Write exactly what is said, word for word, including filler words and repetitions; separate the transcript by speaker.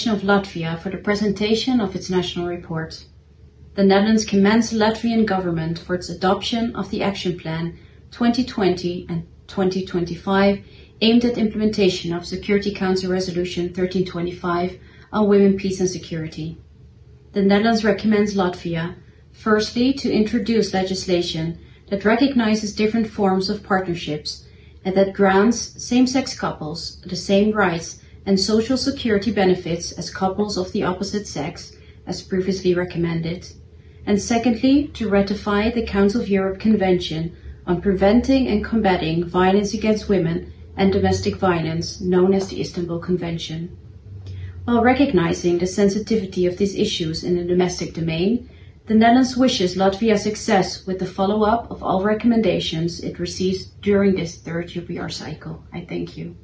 Speaker 1: delegation of Latvia for the presentation of its national report. The Netherlands commends the Latvian government for its adoption of the Action Plan twenty twenty and twenty twenty-five aimed at implementation of Security Council Resolution thirteen twenty-five on women, peace and security. The Netherlands recommends Latvia, firstly, to introduce legislation that recognizes different forms of partnerships and that grants same-sex couples the same rights and social security benefits as couples of the opposite sex, as previously recommended. And secondly, to ratify the Council of Europe Convention on Preventing and Combating Violence Against Women and Domestic Violence, known as the Istanbul Convention. While recognizing the sensitivity of these issues in the domestic domain, the Netherlands wishes Latvia success with the follow-up of all recommendations it receives during this third U P R cycle. I thank you.